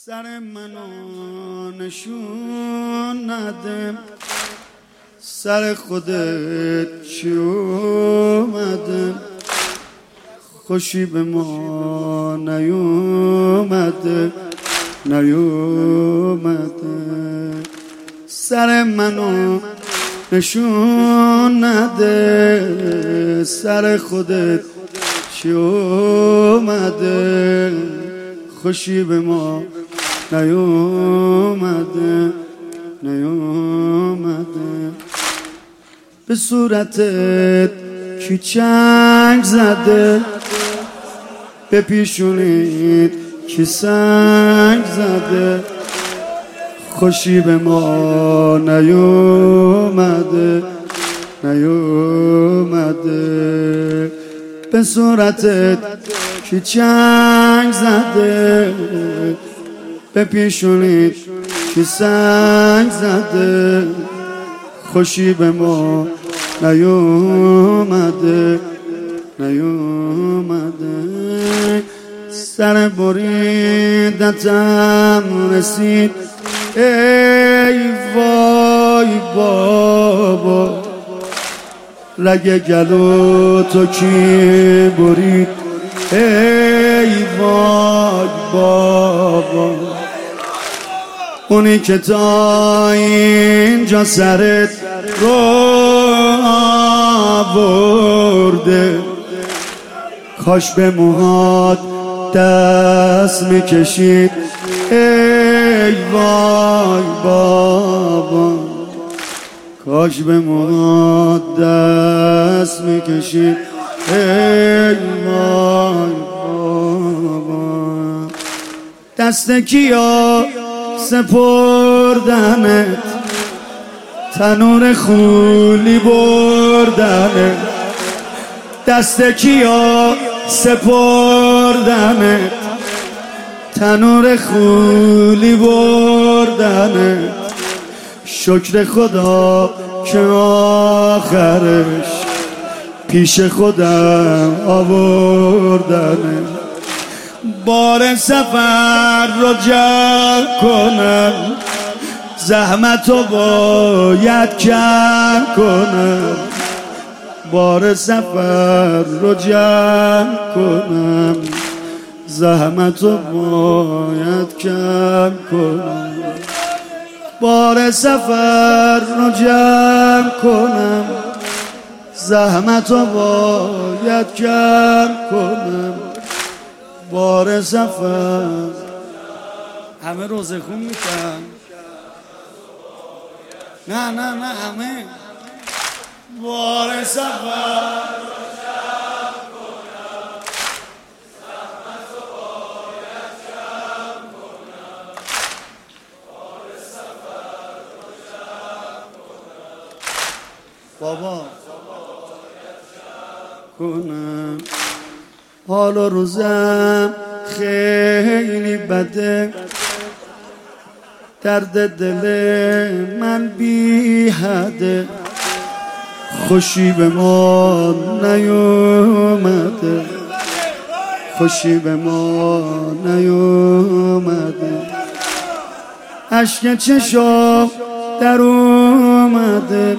سر منو نشون نده، سر خودت چی اومده؟ خوشی به ما نیومده سر منو نشون نده، سر خودت چی اومده؟ خوشی به ما نیومده به صورتت کی چنگ زده، به پیشونیت کی سنگ زده؟ خوشی به ما نیومده به صورتت کی چنگ زده، به پیشونیت کی سنگ زده؟ خوشی به ما نیومده سر بریدتم رسید، ای وای بابا، رگ گلو تو کی برید؟ ای وای بابا، اونی که تا اینجا سرت رو آورده، کاش به موهات دست میکشید. ای وای بابا، کاش به موهات دست میکشید. ای وای بابا، دست کیا سپردنت، تنور خولی بردنت؟ دست کیا سپردنت، تنور خولی بردنت؟ شکر خدا که آخرش پیش خودم آوردنت. بار سفر رو جمع کنم، زحمت رو باید کم کنم. بار سفر رو جمع کنم، زحمت رو باید کم کنم. بار سفر رو جمع کنم، زحمت رو باید کم کنم. بار سفر همه روزه خون میکنن. نه همه بار سفر رو جمع کنم، زحمت رو باید کم کنم. بار سفر رو جمع کنم، بابا کنم. حال و روزم خیلی بده، درد دل من بی حده. خوشی به ما نیومده، خوشی به ما نیومده. اشک چشام در اومده،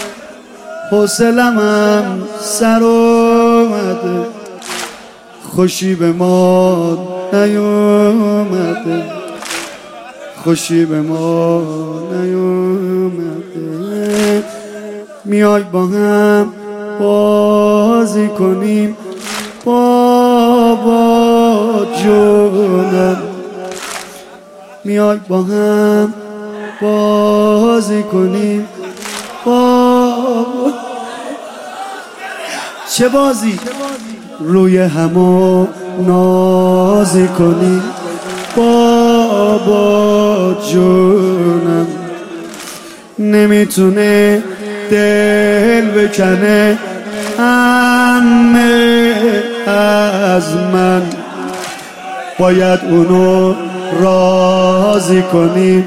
حوصله‌ام سر اومده. خوشی به ما نیومده، خوشی به ما نیومده. میای با هم بازی کنیم بابا جونم، میای با هم بازی کنیم بابا. چه بازی؟ روی همو نازی کنیم بابا جونم. نمیتونه دل بکنه همه از من، باید اونو راضی کنی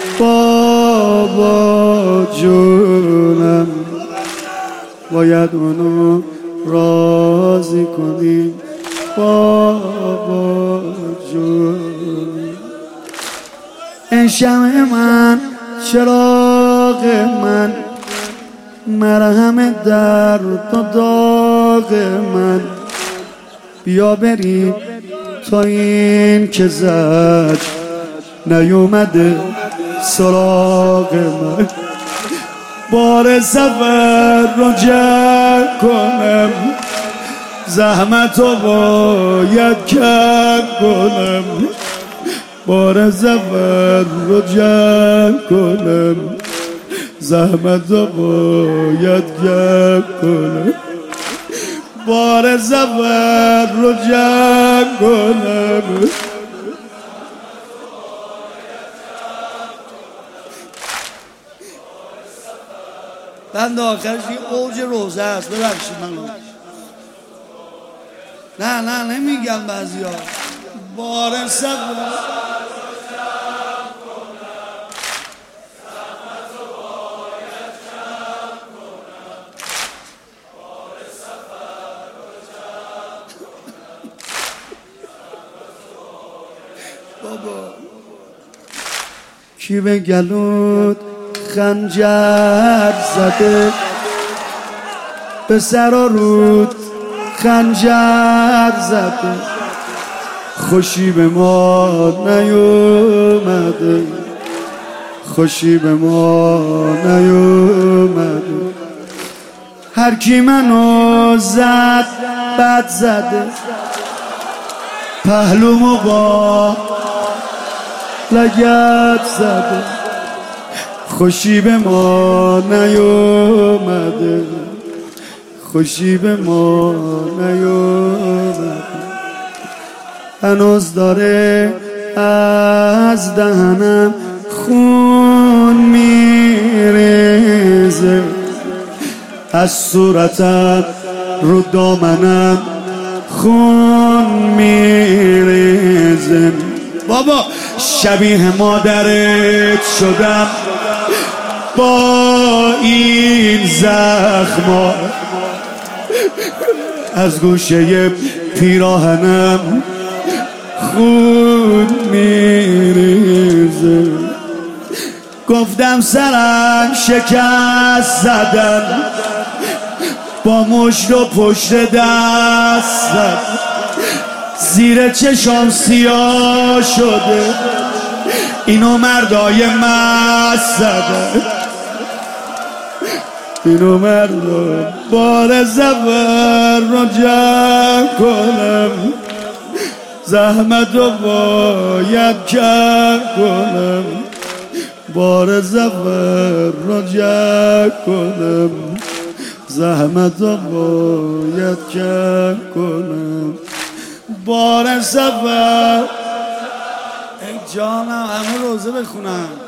بابا جونم. باید اونو راضی کنی بابا جون. ای شمع من چراغ من، مرهم درد و داغ من، بیا بریم تا این که زج نیومده سراغ من. بار سفر رو جمع کنم، زحمت رو باید کم کنم. بار سفر رو جمع کنم، زحمت رو باید کم کنم. بار سفر رو جمع کنم. بند آخرش این اوج روزه است. ببخشید من نه نمیگم بعضی ها. بار سفر بابا کی به گلوت خنجر زده، به سر و رود خنجر زده، خوشی به ما نیومده، خوشی به ما نیومده. هر کی منو زد بد زده، پهلومو با لگد زده، خوشی به ما نیومده، خوشی به ما نیومده. هنوز داره از دهنم خون میریزه، از صورتم رو دامنم خون میریزه. بابا شبیه مادرت شدم با این زخما، از گوشه پیراهنم خون میریزه. گفتم سرم شکست زدم، با مشت و پشت دستم، زیر چشام سیاه شده، اینو مردای مست زدن، اینو مردای. بار سفر رو جمع کنم، زحمت رو باید کم کنم. بار سفر رو جمع کنم، زحمت رو باید کم کنم. بار سفر ای جانم همه روزه بخونم.